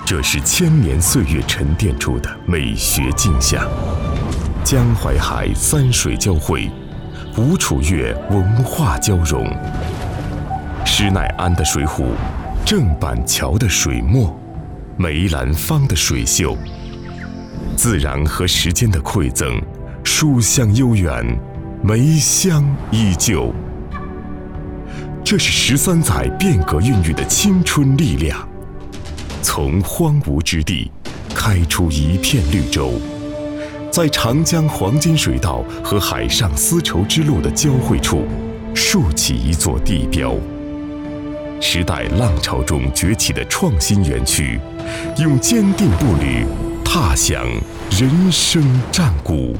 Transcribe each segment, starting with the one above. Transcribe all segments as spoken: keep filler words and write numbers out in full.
这是千年岁月沉淀出的美学镜像。江淮海三水交汇，吴楚粤文化交融。施耐庵的水浒，郑板桥的水墨，梅兰芳的水秀，自然和时间的馈赠，书香悠远，梅香依旧。这是十三载变革孕育的青春力量，从荒芜之地开出一片绿洲，在长江黄金水道和海上丝绸之路的交汇处，竖起一座地标。时代浪潮中崛起的创新园区，用坚定步履踏响人生战鼓。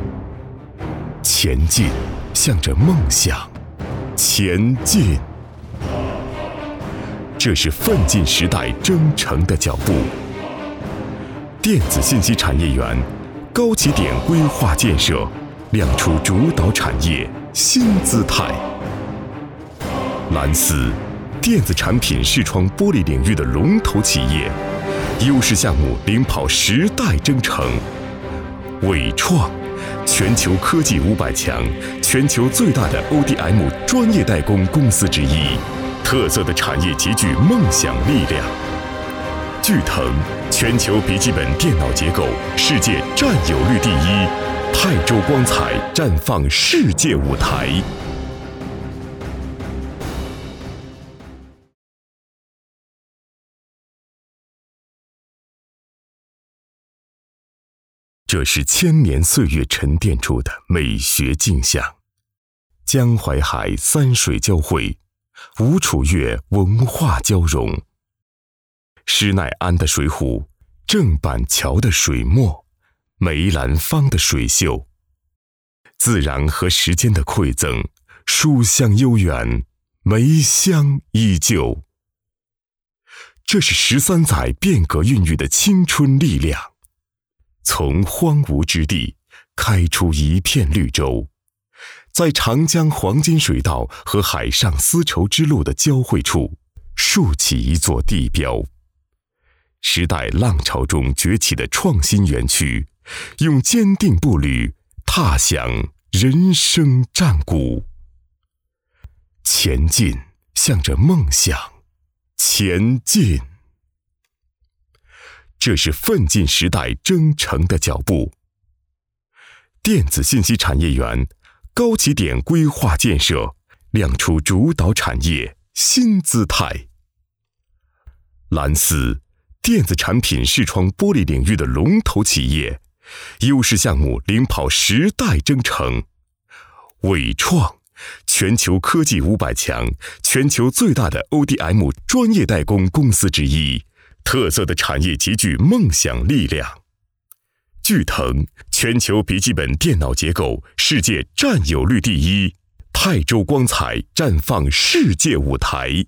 前进，向着梦想前进。这是奋进时代征程的脚步。电子信息产业园高起点规划建设，亮出主导产业新姿态。蓝思，电子产品视窗玻璃领域的龙头企业，优势项目领跑时代征程。伟创，全球科技五百强，全球最大的 O D M 专业代工公司之一，特色的产业极具梦想力量。聚腾，全球笔记本电脑结构世界占有率第一，泰州光彩绽放世界舞台。这是千年岁月沉淀出的美学镜像。江淮海三水交汇，吴楚粤文化交融。施耐庵的水浒，郑板桥的水墨，梅兰芳的水秀，自然和时间的馈赠，书香悠远，梅香依旧。这是十三载变革孕育的青春力量，从荒芜之地开出一片绿洲，在长江黄金水道和海上丝绸之路的交汇处，竖起一座地标。时代浪潮中崛起的创新园区，用坚定步履踏响人生战鼓。前进，向着梦想前进。这是奋进时代征程的脚步。电子信息产业园高起点规划建设，亮出主导产业新姿态。蓝思，电子产品视窗玻璃领域的龙头企业，优势项目领跑时代征程。伟创，全球科技五百强，全球最大的 O D M 专业代工公司之一，特色的产业极具梦想力量。聚腾，全球笔记本电脑结构世界占有率第一，泰州光彩绽放世界舞台。